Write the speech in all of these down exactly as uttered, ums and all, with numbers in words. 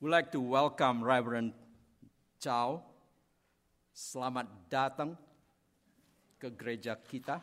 We'd like to welcome Reverend Chow. Selamat datang ke gereja kita.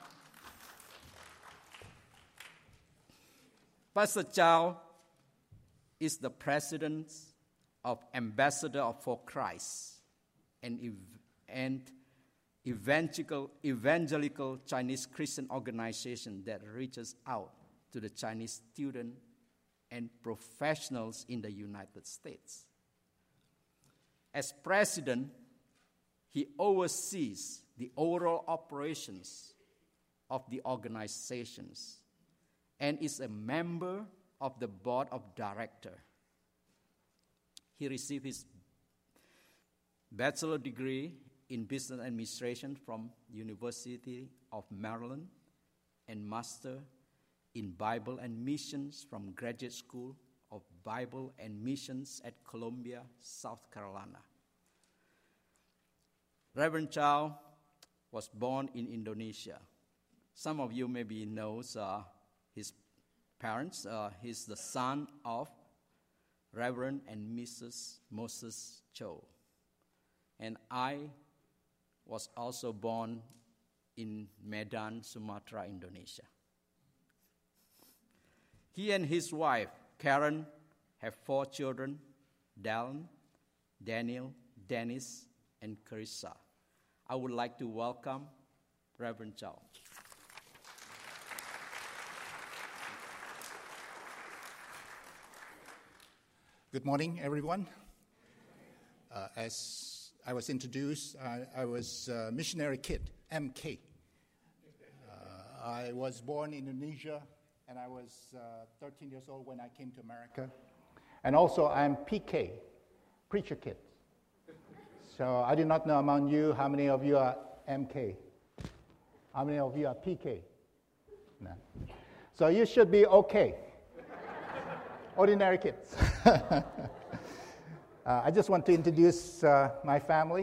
Pastor Chow is the president of Ambassador for Christ, an ev- and evangelical, evangelical Chinese Christian organization that reaches out to the Chinese students and professionals in the United States. As president, he oversees the overall operations of the organizations and is a member of the board of directors. He received his bachelor degree in business administration from University of Maryland and master in Bible and Missions from Graduate School of Bible and Missions at Columbia, South Carolina. Reverend Chow was born in Indonesia. Some of you maybe knows uh, his parents. Uh, he's the son of Reverend and Missus Moses Chow. And I was also born in Medan, Sumatra, Indonesia. He and his wife, Karen, have four children, Dallin, Daniel, Dennis, and Carissa. I would like to welcome Reverend Chow. Good morning, everyone. Uh, as I was introduced, I, I was a missionary kid, M K. Uh, I was born in Indonesia, and I was uh, thirteen years old when I came to America. And also, I'm P K, preacher kid. So I do not know among you how many of you are M K. How many of you are P K? No. So you should be okay. Ordinary kids. uh, I just want to introduce uh, my family.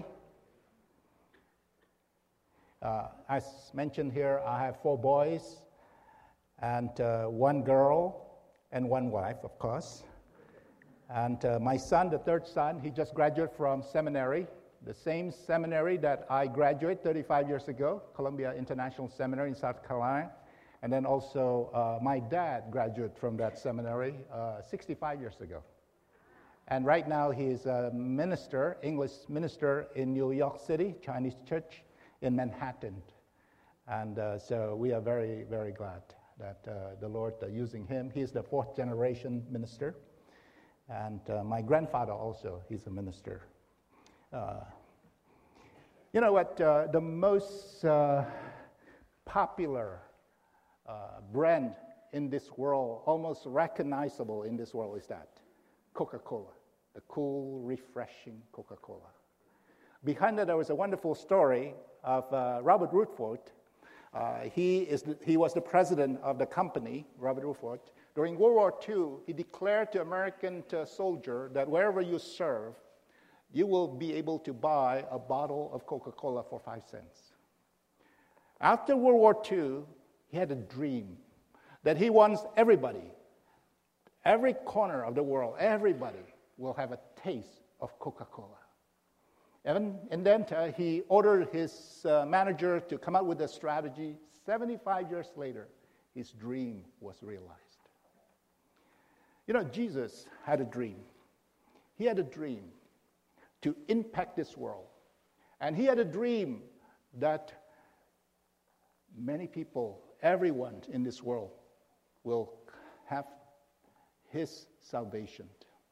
Uh, as mentioned here, I have four boys and uh, one girl and one wife, of course. And uh, my son, the third son, he just graduated from seminary, the same seminary that I graduated thirty-five years ago, Columbia International Seminary in South Carolina. And then also, uh, my dad graduated from that seminary uh, sixty-five years ago. And right now, he's a minister, English minister in New York City, Chinese church in Manhattan. And uh, so we are very, very glad that uh, the Lord is using him. He's the fourth generation minister. And uh, my grandfather also, he's a minister. Uh, you know what, uh, the most uh, popular Uh, brand in this world, almost recognizable in this world, is that Coca-Cola, the cool, refreshing Coca-Cola. Behind that, there was a wonderful story of uh, Robert Woodford. Uh, he is the, he was the president of the company, Robert Woodford. During World War Two, he declared to American uh, soldiers that wherever you serve, you will be able to buy a bottle of Coca-Cola for five cents. After World War Two, he had a dream that he wants everybody, every corner of the world, everybody will have a taste of Coca-Cola. And, and then uh, he ordered his uh, manager to come up with a strategy. seventy-five years later, his dream was realized. You know, Jesus had a dream. He had a dream to impact this world. And he had a dream that many people, everyone in this world will have his salvation.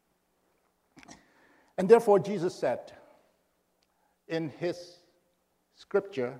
And therefore, Jesus said in his scripture,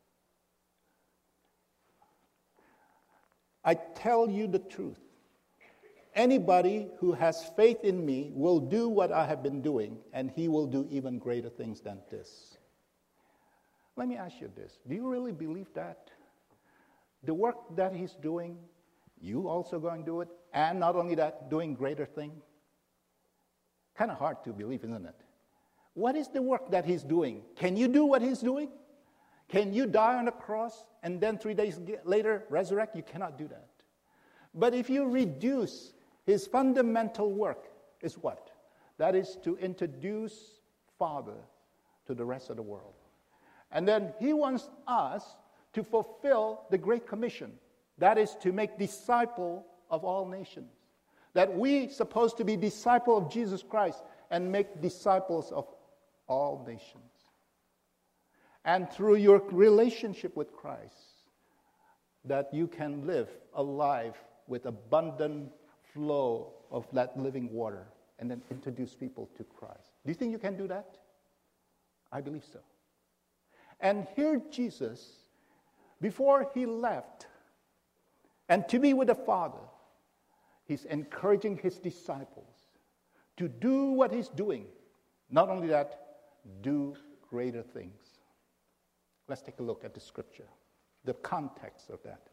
I tell you the truth. Anybody who has faith in me will do what I have been doing, and he will do even greater things than this. Let me ask you this. Do you really believe that? The work that he's doing, you also going to do it, and not only that, doing greater thing? Kind of hard to believe, isn't it? What is the work that he's doing? Can you do what he's doing? Can you die on the cross and then three days later resurrect? You cannot do that. But if you reduce his fundamental work, is what? That is to introduce Father to the rest of the world. And then he wants us to fulfill the Great Commission. That is to make disciples of all nations. That we supposed to be disciples of Jesus Christ and make disciples of all nations. And through your relationship with Christ, that you can live a life with abundant flow of that living water and then introduce people to Christ. Do you think you can do that? I believe so. And here Jesus, before he left and to be with the Father, he's encouraging his disciples to do what he's doing. Not only that, do greater things. Let's take a look at the scripture, the context of that.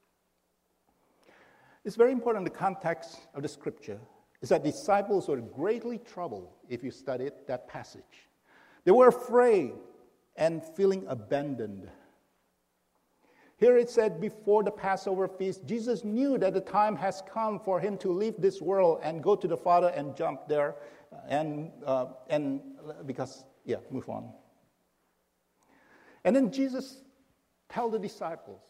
It's very important, the context of the scripture is that disciples were greatly troubled if you studied that passage. They were afraid and feeling abandoned. Here it said, before the Passover feast, Jesus knew that the time has come for him to leave this world and go to the Father and jump there. And, uh, and because, yeah, move on. And then Jesus told the disciples,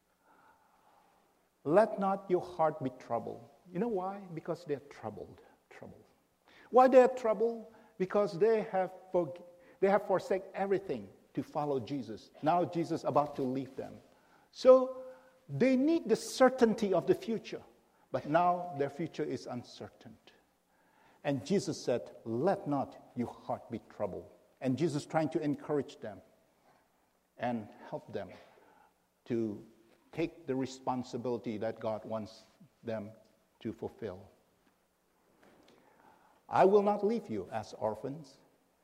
let not your heart be troubled. You know why? Because they're troubled. Troubled. Why they're troubled? Because they have for, they have forsaken everything to follow Jesus. Now Jesus is about to leave them. So they need the certainty of the future. But now their future is uncertain. And Jesus said, let not your heart be troubled. And Jesus trying to encourage them and help them to take the responsibility that God wants them to fulfill. I will not leave you as orphans.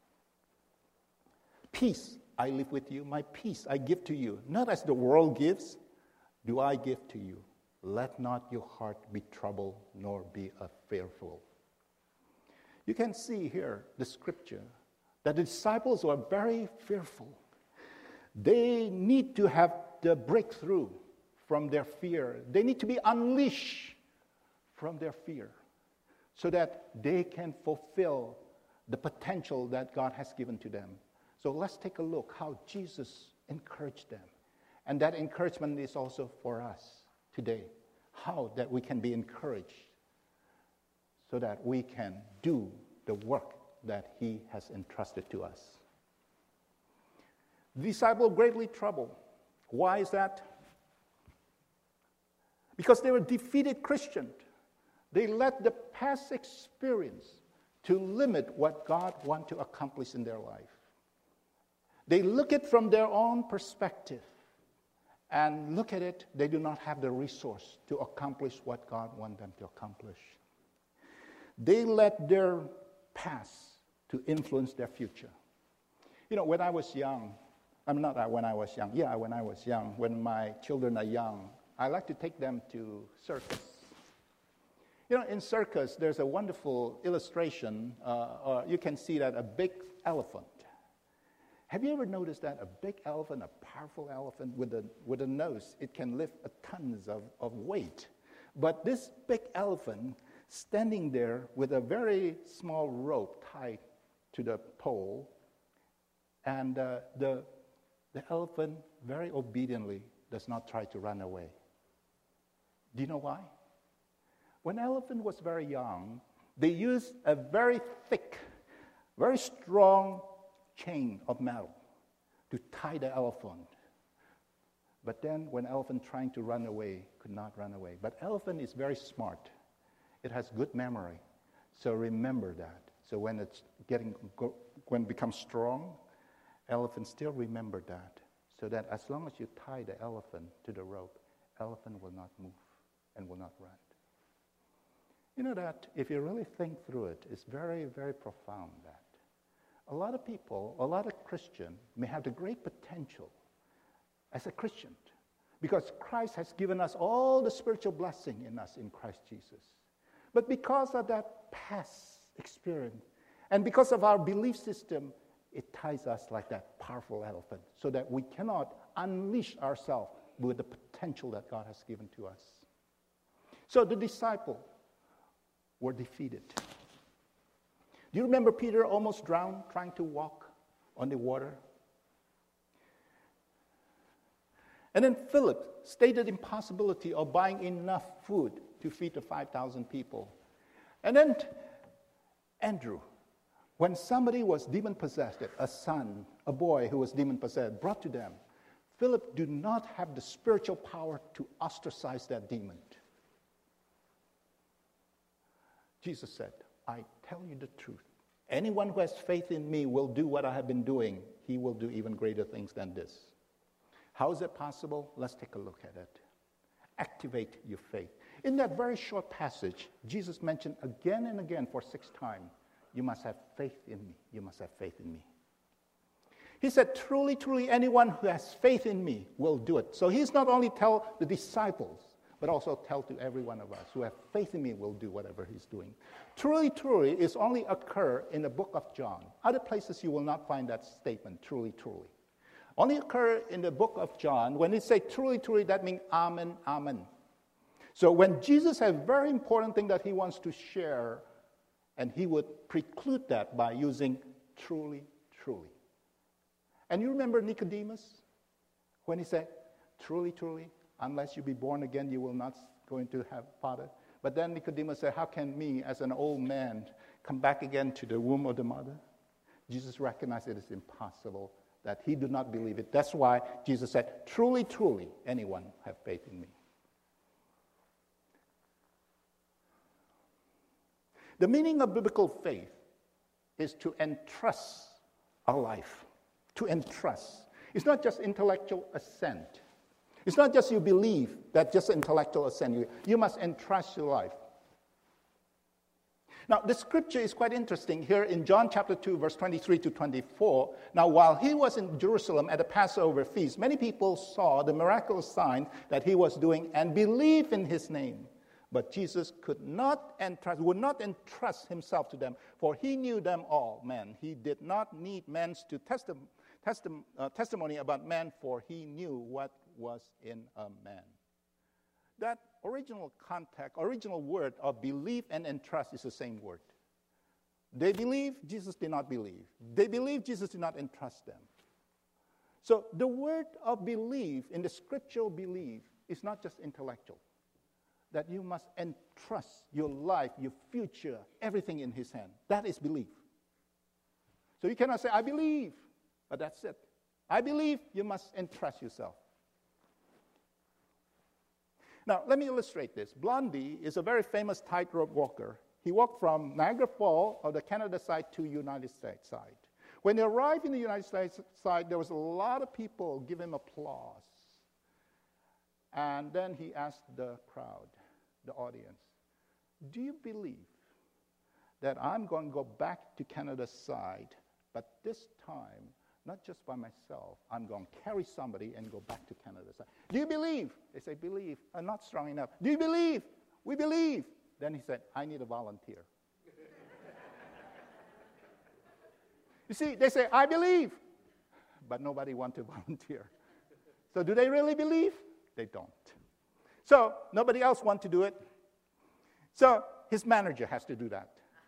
Peace I live with you, my peace I give to you. Not as the world gives, do I give to you. Let not your heart be troubled, nor be fearful. You can see here the scripture that the disciples were very fearful. They need to have the breakthrough from their fear. They need to be unleashed from their fear so that they can fulfill the potential that God has given to them. So let's take a look how Jesus encouraged them. And that encouragement is also for us today. How that we can be encouraged so that we can do the work that he has entrusted to us. The disciples greatly troubled. Why is that? Because they were defeated Christians. They let the past experience to limit what God wants to accomplish in their life. They look at it from their own perspective and look at it, they do not have the resource to accomplish what God wants them to accomplish. They let their past to influence their future. You know, when I was young, I'm not when I was young, yeah, when I was young, when my children are young, I like to take them to circus. You know, in circus, there's a wonderful illustration, uh, or you can see that a big elephant. Have you ever noticed that a big elephant, a powerful elephant with a, with a nose, it can lift a tons of, of weight. But this big elephant standing there with a very small rope tied to the pole, and uh, the, the elephant very obediently does not try to run away. Do you know why? When the elephant was very young, they used a very thick, very strong chain of metal to tie the elephant. But then when elephant trying to run away, could not run away. But elephant is very smart. It has good memory. So remember that. So when it's getting, when it becomes strong, elephant still remember that. So that as long as you tie the elephant to the rope, elephant will not move and will not run. You know that if you really think through it, it's very, very profound that. A lot of people, a lot of Christians may have the great potential as a Christian because Christ has given us all the spiritual blessing in us in Christ Jesus. But because of that past experience and because of our belief system, it ties us like that powerful elephant so that we cannot unleash ourselves with the potential that God has given to us. So the disciples were defeated. Do you remember Peter almost drowned trying to walk on the water? And then Philip stated the impossibility of buying enough food to feed the five thousand people. And then Andrew, when somebody was demon-possessed, a son, a boy who was demon-possessed, brought to them, Philip did not have the spiritual power to ostracize that demon. Jesus said, I tell you the truth. Anyone who has faith in me will do what I have been doing. He will do even greater things than this. How is it possible? Let's take a look at it. Activate your faith. In that very short passage, Jesus mentioned again and again for six times, you must have faith in me. You must have faith in me. He said, truly, truly, anyone who has faith in me will do it. So he's not only tell the disciples, but also tell to every one of us who have faith in me will do whatever he's doing. Truly, truly is only occur in the book of John. Other places you will not find that statement, truly, truly. Only occur in the book of John. When they say truly, truly, that means amen, amen. So when Jesus has a very important thing that he wants to share, and he would preclude that by using truly, truly. And you remember Nicodemus? When he said, truly, truly, unless you be born again, you will not going to have father. But then Nicodemus said, how can me, as an old man, come back again to the womb of the mother? Jesus recognized it is impossible, that he did not believe it. That's why Jesus said, truly, truly, anyone have faith in me. The meaning of biblical faith is to entrust our life, to entrust. It's not just intellectual assent. It's not just you believe that just intellectual assent. You, you must entrust your life. Now, the scripture is quite interesting here in John chapter two, verse twenty-three to twenty-four. Now, while he was in Jerusalem at the Passover feast, many people saw the miraculous sign that he was doing and believed in his name. But Jesus could not entrust, would not entrust himself to them, for he knew them all, men. He did not need men's to testi- testi- uh, testimony about men, for he knew what was in a man. That original context, original word of believe and entrust is the same word. They believe, Jesus did not believe. They believe, Jesus did not entrust them. So the word of believe in the scriptural belief is not just intellectual. That you must entrust your life, your future, everything in his hand. That is belief. So you cannot say, I believe, but that's it. I believe, you must entrust yourself. Now, let me illustrate this. Blondie is a very famous tightrope walker. He walked from Niagara Falls of the Canada side to United States side. When he arrived in the United States side, there was a lot of people give him applause. And then he asked the crowd, the audience, do you believe that I'm going to go back to Canada's side, but this time, not just by myself, I'm going to carry somebody and go back to Canada's side. Do you believe? They say, believe. I'm not strong enough. Do you believe? We believe. Then he said, I need a volunteer. You see, they say, I believe. But nobody wants to volunteer. So do they really believe? They don't. So nobody else wants to do it. So his manager has to do that.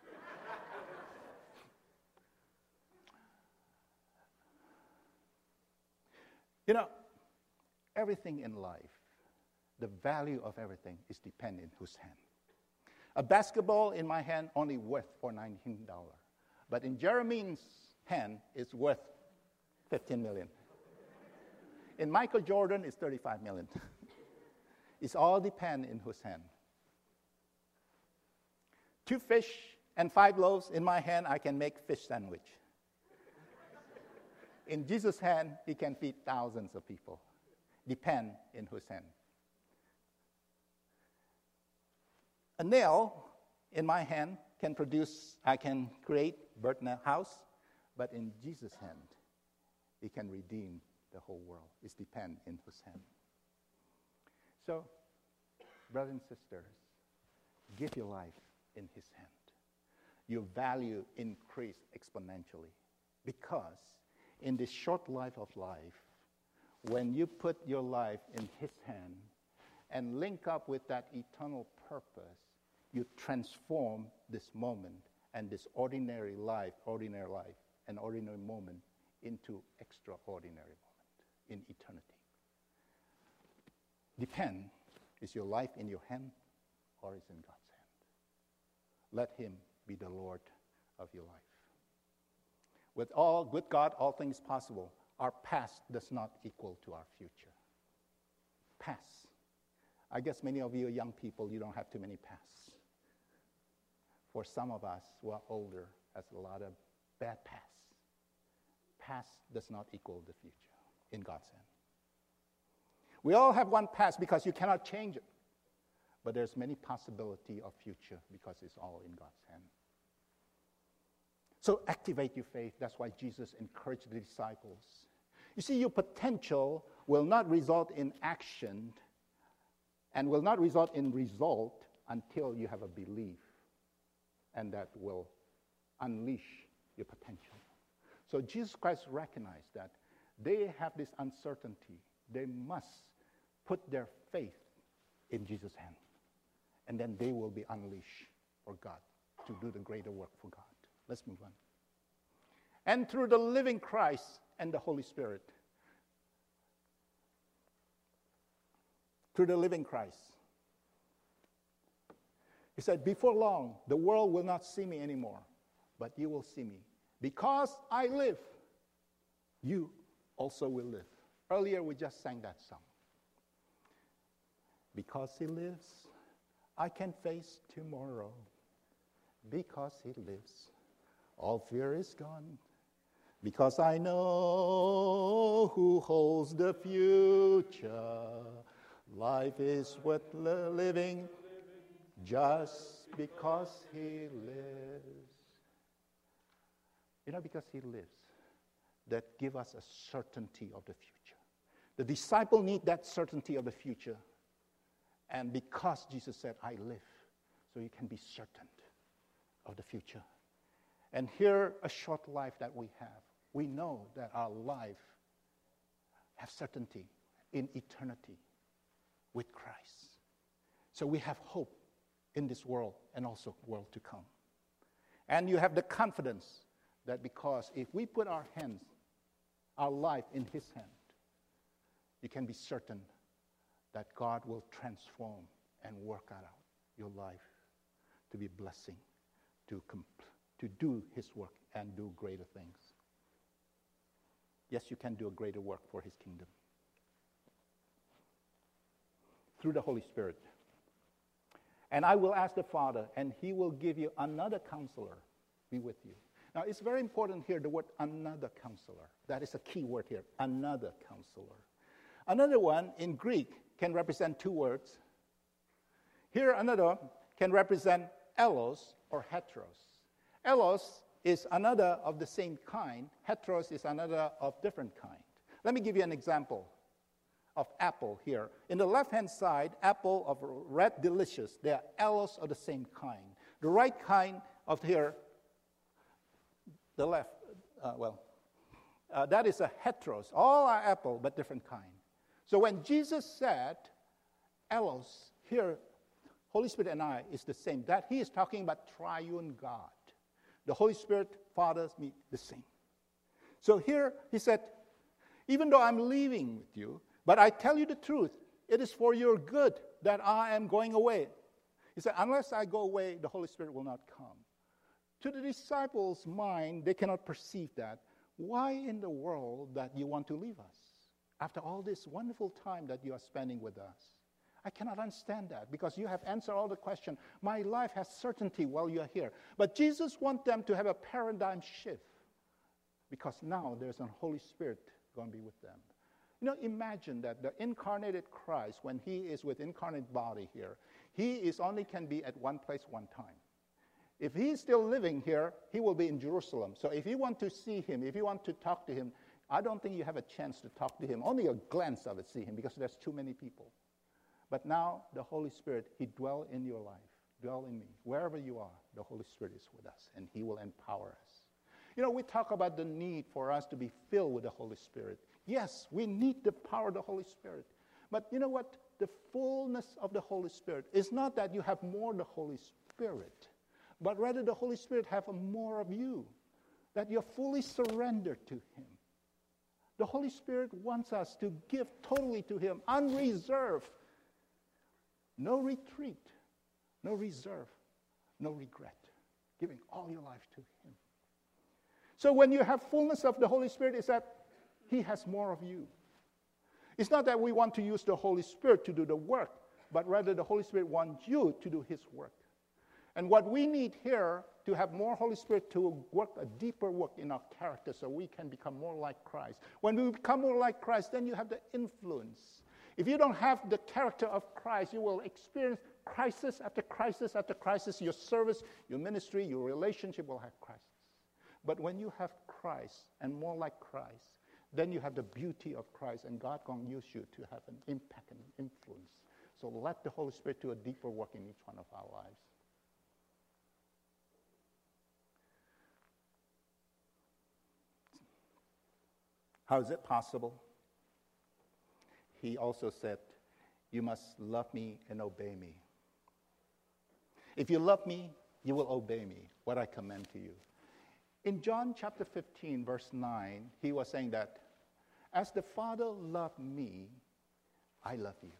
You know, everything in life, the value of everything is dependent on whose hand. A basketball in my hand only worth for nineteen dollars. But in Jeremy's hand, it's worth fifteen million dollars. In Michael Jordan, it's thirty-five million dollars. It's all depend in whose hand. Two fish and five loaves in my hand, I can make fish sandwich. In Jesus' hand, he can feed thousands of people. Depend in whose hand. A nail in my hand can produce, I can create, bird house, but in Jesus' hand, he can redeem the whole world. It depends in whose hand. So, brothers and sisters, give your life in his hand. Your value increase exponentially because in this short life of life, when you put your life in his hand and link up with that eternal purpose, you transform this moment and this ordinary life, ordinary life, an ordinary moment into extraordinary moment in eternity. Depend, is your life in your hand or is in God's hand? Let him be the Lord of your life. With all, with God, all things possible. Our past does not equal to our future. Past. I guess many of you young people, you don't have too many pasts. For some of us who are older, has a lot of bad pasts. Past does not equal the future in God's hand. We all have one past because you cannot change it. But there's many possibility of future because it's all in God's hand. So activate your faith. That's why Jesus encouraged the disciples. You see, your potential will not result in action and will not result in result until you have a belief, and that will unleash your potential. So Jesus Christ recognized that they have this uncertainty. They must put their faith in Jesus' hand, and then they will be unleashed for God to do the greater work for God. Let's move on. And through the living Christ and the Holy Spirit. Through the living Christ. He said, before long, the world will not see me anymore, but you will see me. Because I live, you also will live. Earlier, we just sang that song. Because he lives, I can face tomorrow. Because he lives, all fear is gone. Because I know who holds the future. Life is worth living just because he lives. You know, because he lives, that give us a certainty of the future. The disciple need that certainty of the future. And because Jesus said, I live, so you can be certain of the future. And here, a short life that we have, we know that our life has certainty in eternity with Christ. So we have hope in this world and also world to come. And you have the confidence that because if we put our hands, our life in his hand, you can be certain that God will transform and work out your life to be blessing, to compl- to do his work and do greater things. Yes, you can do a greater work for his kingdom. Through the Holy Spirit. And I will ask the Father, and he will give you another counselor be with you. Now, it's very important here, the word another counselor. That is a key word here, another counselor. Another one in Greek can represent two words. Here, another can represent elos or heteros. Elos is another of the same kind. Heteros is another of different kind. Let me give you an example of apple here. In the left-hand side, apple of red delicious. They are elos of the same kind. The right kind of here, the left, uh, well, uh, that is a heteros. All are apple, but different kind. So when Jesus said, elos, here, Holy Spirit and I is the same. That he is talking about triune God. The Holy Spirit, Father, me, the same. So here he said, even though I'm leaving with you, but I tell you the truth, it is for your good that I am going away. He said, unless I go away, the Holy Spirit will not come. To the disciples' mind, they cannot perceive that. Why in the world that you want to leave us? After all this wonderful time that you are spending with us. I cannot understand that because you have answered all the questions. My life has certainty while you are here. But Jesus wants them to have a paradigm shift because now there's a Holy Spirit going to be with them. You know, imagine that the incarnated Christ, when he is with incarnate body here, he is only can be at one place one time. If he is still living here, he will be in Jerusalem. So if you want to see him, if you want to talk to him, I don't think you have a chance to talk to him. Only a glance of it, see him, because there's too many people. But now, the Holy Spirit, he dwell in your life, dwell in me. Wherever you are, the Holy Spirit is with us, and he will empower us. You know, we talk about the need for us to be filled with the Holy Spirit. Yes, we need the power of the Holy Spirit. But you know what? The fullness of the Holy Spirit is not that you have more of the Holy Spirit, but rather the Holy Spirit have more of you, that you're fully surrendered to him. The Holy Spirit wants us to give totally to him, unreserved. No retreat, no reserve, no regret. Giving all your life to him. So when you have fullness of the Holy Spirit, it's that he has more of you. It's not that we want to use the Holy Spirit to do the work, but rather the Holy Spirit wants you to do his work. And what we need here to have more Holy Spirit to work a deeper work in our character so we can become more like Christ. When we become more like Christ, then you have the influence. If you don't have the character of Christ, you will experience crisis after crisis after crisis. Your service, your ministry, your relationship will have crisis. But when you have Christ and more like Christ, then you have the beauty of Christ, and God can use you to have an impact and influence. So let the Holy Spirit do a deeper work in each one of our lives. How is it possible? He also said, you must love me and obey me. If you love me, you will obey me, what I command to you. In John chapter fifteen, verse nine, he was saying that, as the Father loved me, I love you.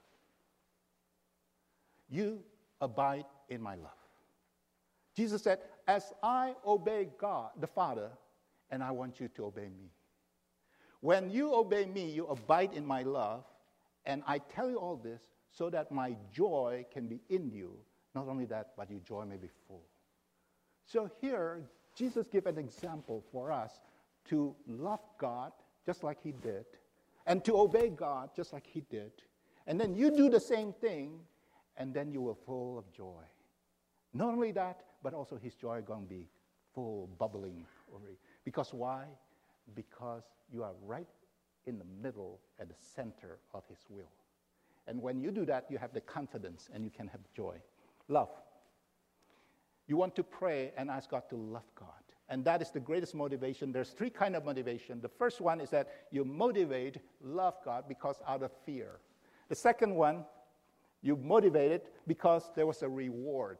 You abide in my love. Jesus said, as I obey God, the Father, and I want you to obey me. When you obey me, you abide in my love, and I tell you all this so that my joy can be in you. Not only that, but your joy may be full. So here, Jesus gave an example for us to love God just like he did, and to obey God just like he did. And then you do the same thing, and then you will full of joy. Not only that, but also his joy going to be full, bubbling. Because why? Because you are right in the middle, at the center of his will. And when you do that, you have the confidence and you can have joy. Love. You want to pray and ask God to love God. And that is the greatest motivation. There's three kinds of motivation. The first one is that you motivate, love God because out of fear. The second one, you motivate it because there was a reward.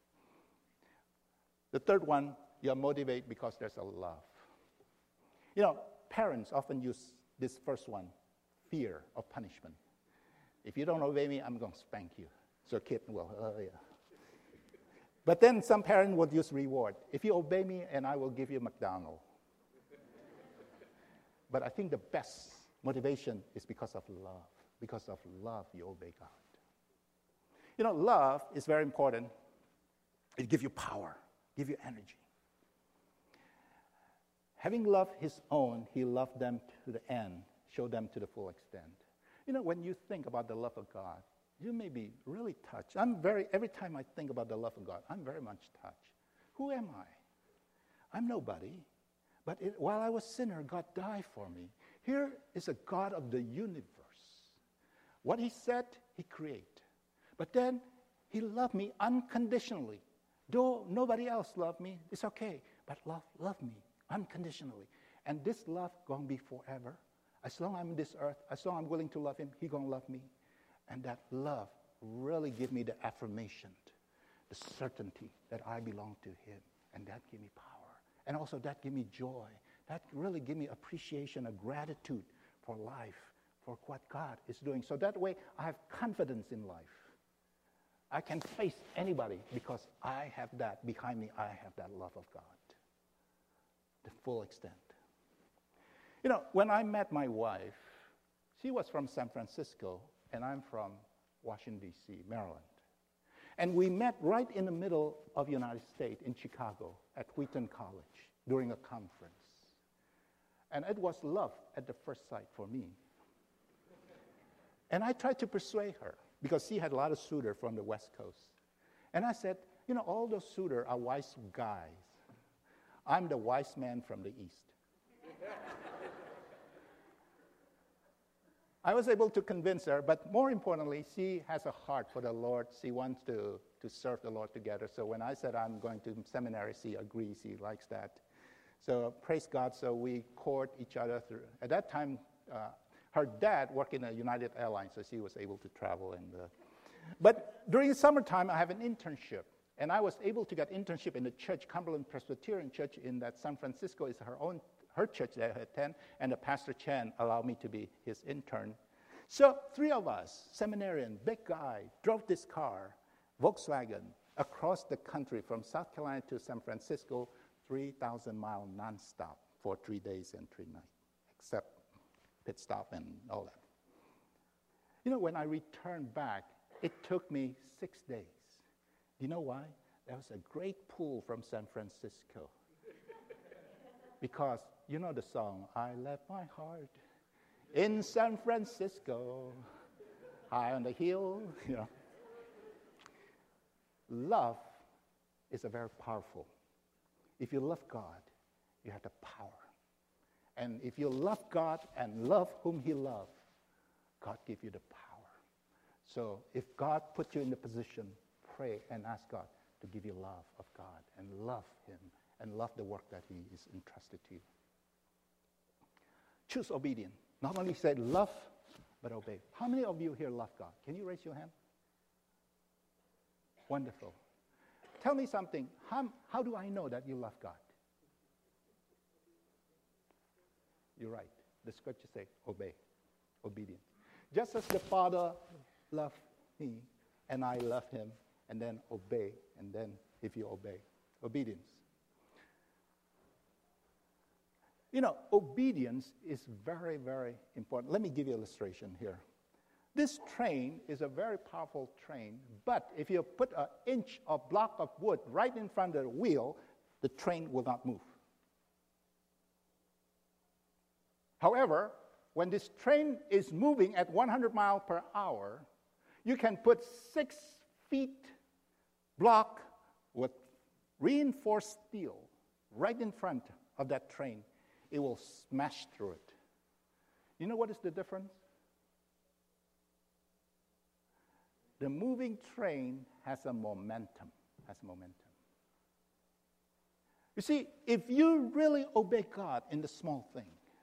The third one, you motivate because there's a love. You know, parents often use this first one, fear of punishment. If you don't obey me, I'm going to spank you. So kid will, oh yeah. But then some parent would use reward. If you obey me, and I will give you McDonald's. But I think the best motivation is because of love. Because of love, you obey God. You know, love is very important. It gives you power, gives you energy. Having loved his own, he loved them to the end, showed them to the full extent. You know, when you think about the love of God, you may be really touched. I'm very, every time I think about the love of God, I'm very much touched. Who am I? I'm nobody. But it, while I was a sinner, God died for me. Here is a God of the universe. What he said, he created. But then he loved me unconditionally. Though nobody else loved me, it's okay. But love, love me unconditionally. And this love going to be forever. As long as I'm in this earth, as long as I'm willing to love him, he's going to love me. And that love really give me the affirmation, the certainty that I belong to him. And that give me power. And also that give me joy. That really give me appreciation, a gratitude for life, for what God is doing. So that way I have confidence in life. I can face anybody because I have that behind me. I have that love of God. The full extent. You know, when I met my wife, she was from San Francisco, and I'm from Washington, D C, Maryland. And we met right in the middle of the United States in Chicago at Wheaton College during a conference. And it was love at the first sight for me. And I tried to persuade her because she had a lot of suitors from the West Coast. And I said, you know, all those suitors are wise guys. I'm the wise man from the East. I was able to convince her, but more importantly, she has a heart for the Lord. She wants to, to serve the Lord together. So when I said I'm going to seminary, she agrees. She likes that. So praise God. So we court each other through. At that time, uh, her dad worked in a United Airlines, so she was able to travel. And uh, but during the summertime, I have an internship. And I was able to get internship in the church, Cumberland Presbyterian Church in that San Francisco. Is her own her church that I attend, and the Pastor Chan allowed me to be his intern. So three of us, seminarian, big guy, drove this car, Volkswagen, across the country from South Carolina to San Francisco, three thousand miles nonstop for three days and three nights, except pit stop and all that. You know, when I returned back, it took me six days. Do you know why? There was a great pull from San Francisco. Because you know the song, I left my heart in San Francisco, high on the hill, you know. Love is a very powerful. If you love God, you have the power. And if you love God and love whom he loves, God gives you the power. So if God put you in the position, pray and ask God to give you love of God and love him and love the work that he is entrusted to you. Choose obedience. Not only say love, but obey. How many of you here love God? Can you raise your hand? Wonderful. Tell me something. How, how do I know that you love God? You're right. The scripture says obey. Obedience. Just as the Father loved me and I love him, and then obey, and then if you obey, obedience. You know, obedience is very, very important. Let me give you an illustration here. This train is a very powerful train, but if you put an inch or block of wood right in front of the wheel, the train will not move. However, when this train is moving at one hundred miles per hour, you can put six feet block with reinforced steel right in front of that train. It will smash through it. You know what is the difference? The moving train has a momentum, has momentum. You see, if you really obey God in the small thing,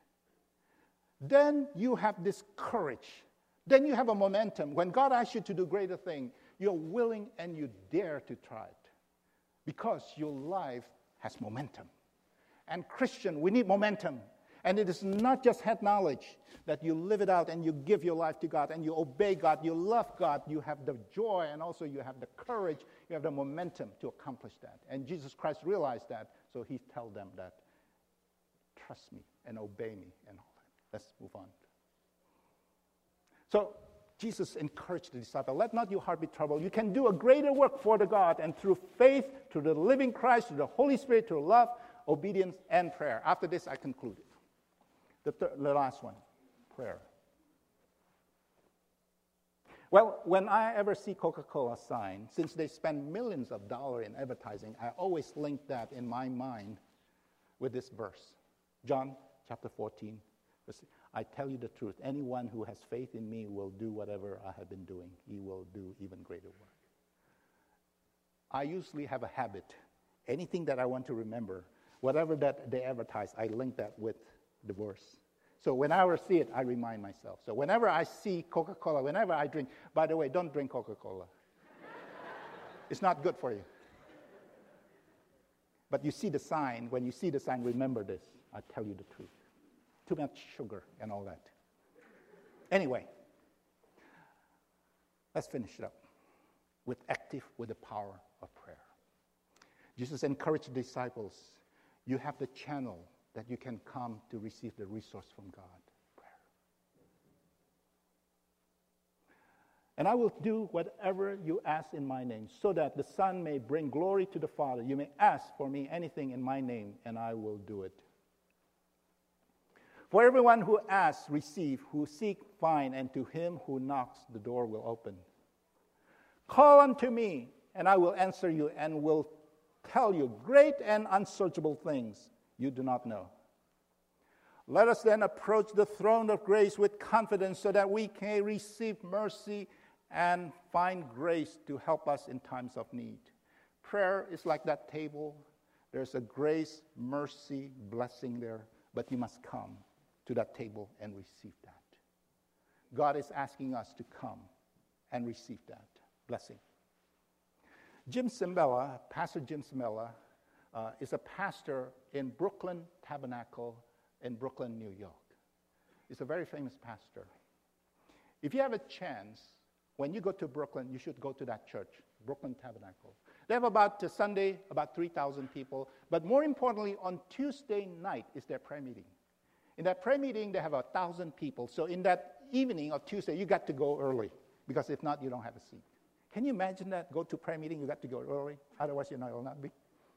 then you have this courage. Then you have a momentum. When God asks you to do greater things, you're willing and you dare to try it because your life has momentum. And Christian, we need momentum. And it is not just head knowledge that you live it out and you give your life to God and you obey God, you love God, you have the joy and also you have the courage, you have the momentum to accomplish that. And Jesus Christ realized that, so he told them that, trust me and obey me and all that. Let's move on. So Jesus encouraged the disciples, let not your heart be troubled. You can do a greater work for the God, and through faith, through the living Christ, through the Holy Spirit, through love, obedience, and prayer. After this, I conclude. The, th- the last one, prayer. Well, when I ever see Coca-Cola sign, since they spend millions of dollars in advertising, I always link that in my mind with this verse. John chapter fourteen. I tell you the truth, anyone who has faith in me will do whatever I have been doing. He will do even greater work. I usually have a habit. Anything that I want to remember, whatever that they advertise, I link that with the verse. So whenever I see it, I remind myself. So whenever I see Coca-Cola, whenever I drink, by the way, don't drink Coca-Cola. It's not good for you. But you see the sign. When you see the sign, remember this. I tell you the truth. Too much sugar and all that. Anyway, let's finish it up with active, with the power of prayer. Jesus encouraged the disciples, you have the channel that you can come to receive the resource from God, prayer. And I will do whatever you ask in my name, so that the Son may bring glory to the Father. You may ask for me anything in my name, and I will do it. For everyone who asks, receive, who seek, find, and to him who knocks, the door will open. Call unto me, and I will answer you, and will tell you great and unsearchable things you do not know. Let us then approach the throne of grace with confidence, so that we can receive mercy and find grace to help us in times of need. Prayer is like that table. There's a grace, mercy, blessing there, but you must come to that table and receive that. God is asking us to come and receive that blessing. Jim Cimbella, Pastor Jim Cimbella, uh, is a pastor in Brooklyn Tabernacle in Brooklyn, New York. He's a very famous pastor. If you have a chance, when you go to Brooklyn, you should go to that church, Brooklyn Tabernacle. They have about, uh, Sunday, about three thousand people. But more importantly, on Tuesday night is their prayer meeting. In that prayer meeting, they have a thousand people. So in that evening of Tuesday, you got to go early, because if not, you don't have a seat. Can you imagine that? Go to prayer meeting, you got to go early. Otherwise, you know, it will not be.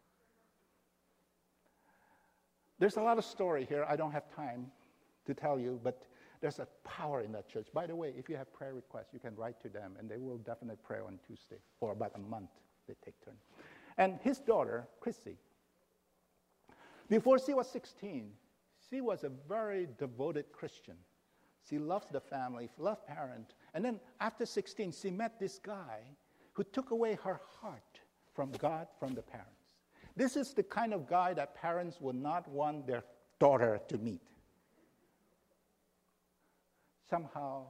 There's a lot of story here. I don't have time to tell you, but there's a power in that church. By the way, if you have prayer requests, you can write to them, and they will definitely pray on Tuesday for about a month. They take turn. And his daughter, Chrissy, before she was sixteen, she was a very devoted Christian. She loves the family, loved parents. And then after sixteen, she met this guy who took away her heart from God, from the parents. This is the kind of guy that parents would not want their daughter to meet. Somehow,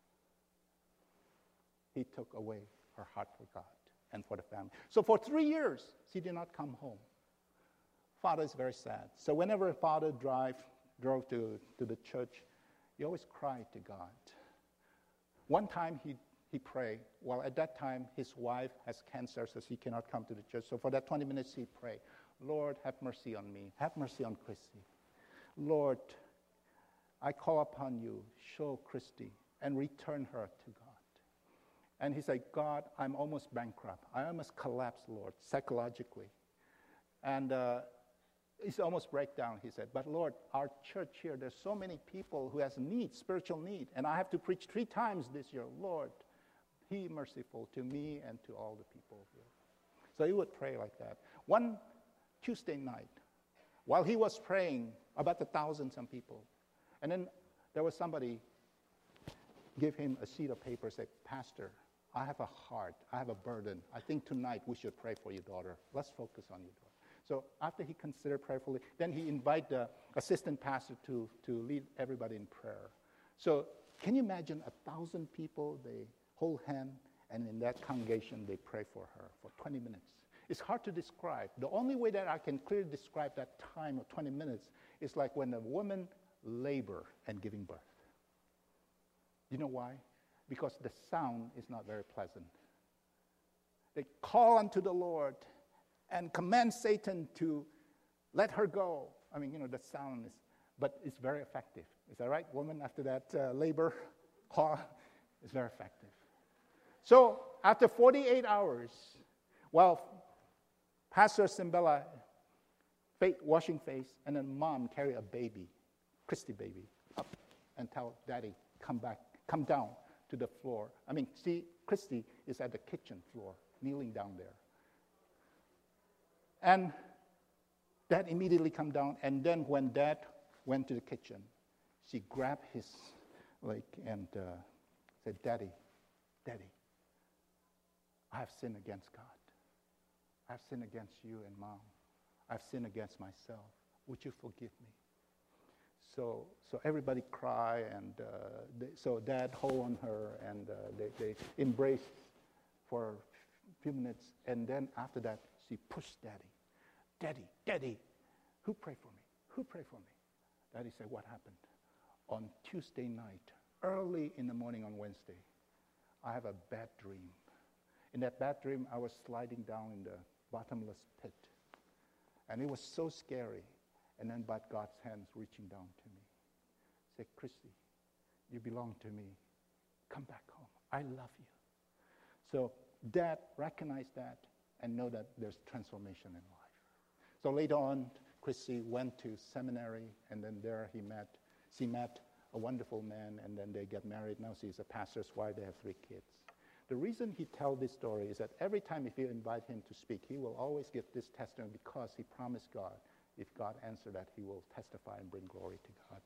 he took away her heart for God and for the family. So for three years, she did not come home. Father is very sad. So whenever father drive, drove to, to the church, he always cried to God. One time he, he prayed. Well, at that time, his wife has cancer, so she cannot come to the church. So for that twenty minutes, he prayed, Lord, have mercy on me. Have mercy on Christy. Lord, I call upon you, show Christy, and return her to God. And he said, God, I'm almost bankrupt. I almost collapsed, Lord, psychologically. And uh, it's almost breakdown, he said. But Lord, our church here, there's so many people who has need, spiritual need, and I have to preach three times this year. Lord, be merciful to me and to all the people here. So he would pray like that. One Tuesday night, while he was praying, about a thousand some people, and then there was somebody give him a sheet of paper, say, Pastor, I have a heart, I have a burden. I think tonight we should pray for your daughter. Let's focus on your daughter. So after he considered prayerfully, then he invited the assistant pastor to, to lead everybody in prayer. So can you imagine a thousand people, they hold hand, and in that congregation they pray for her for twenty minutes. It's hard to describe. The only way that I can clearly describe that time of twenty minutes is like when a woman labor and giving birth. You know why? Because the sound is not very pleasant. They call unto the Lord and command Satan to let her go. I mean, you know, the sound is, but it's very effective. Is that right, woman? After that uh, labor call, it's very effective. So after forty-eight hours, while Pastor Cimbella washing face, and then mom carry a baby, Christy baby, up and tell Daddy, come back, come down to the floor. I mean, see, Christy is at the kitchen floor, kneeling down there. And Dad immediately come down, and then when Dad went to the kitchen, she grabbed his leg and uh, said, Daddy, Daddy, I have sinned against God. I have sinned against you and Mom. I've sinned against myself. Would you forgive me? So so everybody cry, and uh, they, so Dad hold on her, and uh, they, they embrace for a few minutes, and then after that, she pushed Daddy. Daddy, Daddy, who prayed for me? Who prayed for me? Daddy said, what happened? On Tuesday night, early in the morning on Wednesday, I have a bad dream. In that bad dream, I was sliding down in the bottomless pit. And it was so scary. And then but God's hands reaching down to me. Say, Christy, you belong to me. Come back home. I love you. So Dad recognized that and know that there's transformation in life. So later on, Christy went to seminary, and then there he met, she met a wonderful man, and then they get married. Now she's a pastor's wife. They have three kids. The reason he tells this story is that every time if you invite him to speak, he will always give this testimony because he promised God, if God answered that, he will testify and bring glory to God.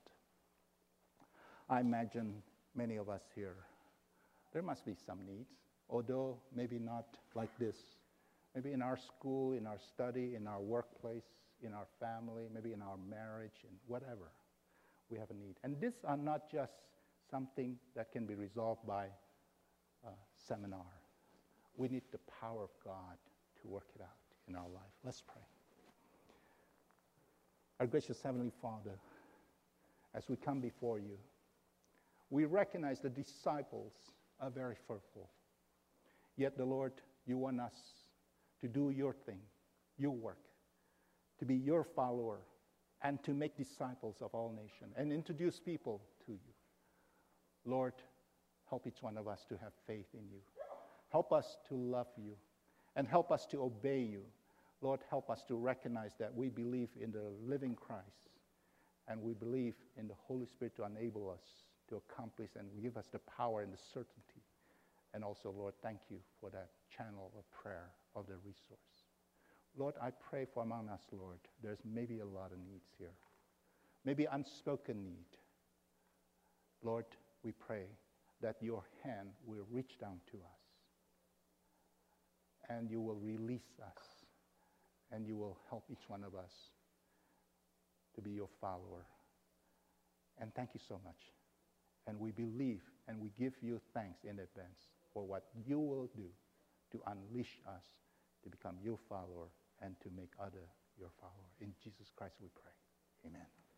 I imagine many of us here, there must be some needs, although maybe not like this. Maybe in our school, in our study, in our workplace, in our family, maybe in our marriage, and whatever, we have a need. And these are not just something that can be resolved by a seminar. We need the power of God to work it out in our life. Let's pray. Our gracious Heavenly Father, as we come before you, we recognize the disciples are very fearful. Yet, the Lord, you want us to do your thing, your work, to be your follower, and to make disciples of all nations and introduce people to you. Lord, help each one of us to have faith in you. Help us to love you, and help us to obey you. Lord, help us to recognize that we believe in the living Christ, and we believe in the Holy Spirit to enable us to accomplish and give us the power and the certainty. And also, Lord, thank you for that channel of prayer, of the resource. Lord, I pray for among us, Lord, there's maybe a lot of needs here, maybe unspoken need. Lord, we pray that your hand will reach down to us, and you will release us, and you will help each one of us to be your follower. And thank you so much. And we believe and we give you thanks in advance for what you will do to unleash us to become your follower and to make other your follower. In Jesus Christ we pray. Amen.